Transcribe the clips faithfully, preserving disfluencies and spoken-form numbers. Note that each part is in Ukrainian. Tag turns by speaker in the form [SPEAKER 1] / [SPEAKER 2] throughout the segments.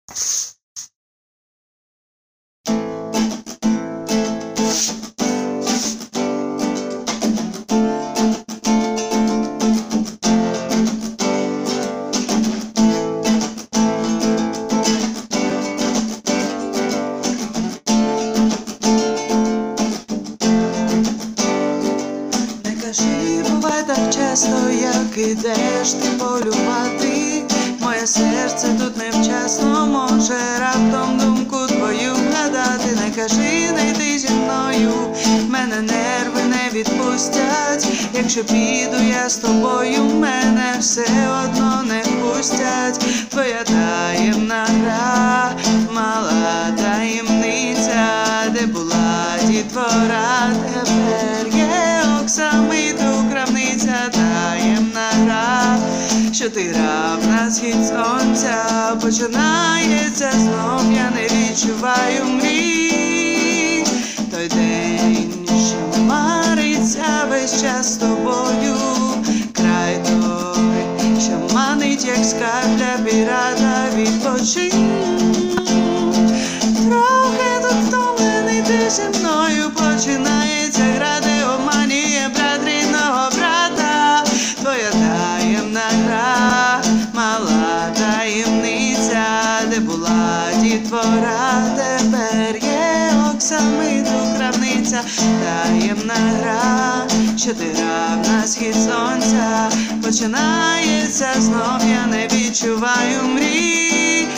[SPEAKER 1] Буває так часто, як ідеш ти полювати. Моє серце тут невчасно може раптом думку твою вгадати. Не кажи, не йди зі мною, мене нерви не відпустять. Якщо піду я з тобою, мене все одно не впустять. Твоя таємна гра, мала таємниця, де була дітвора, тепер є оксамиту крамниця. Таємна гра, що ти грав на схід сонця, починається знов, я не відчуваю мрій. Той день, що мариться весь час з тобою, край той, що манить, як скарб для пірата, відпочинь. Трохи тут втомлений, ти зі мною, починається гра, де обманює брат рідного брата. Твоя таємна гра, мала таємниця, де була дітвора, тепер є оксамиту крамниця. Таємна гра, що ти грав на схід сонця, починається знов, я не відчуваю мрій.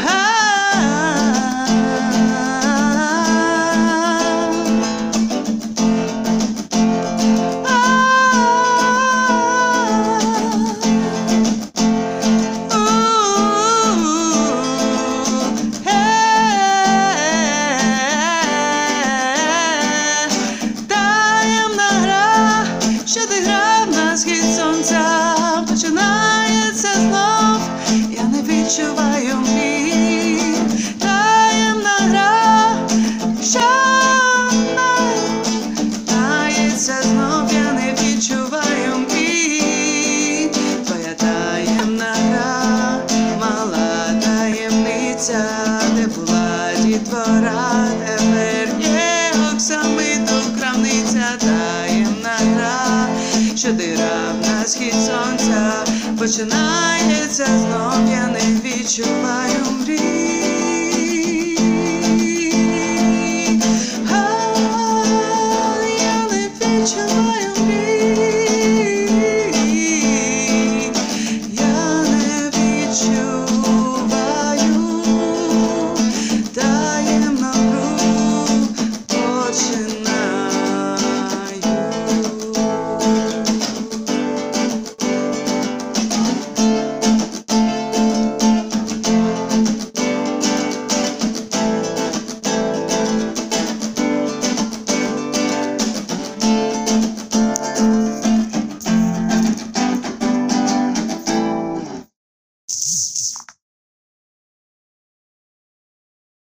[SPEAKER 1] Починається знов, я не відчуваю мрій. Таємна гра, що починається знов, я не відчуваю мрій. Твоя таємна гра, мала таємниця, де була дітвора, тепер є оксамиту крамниця. Таємна гра, що ти грав на схід сонця, починається знов, я не відчуваю мрій.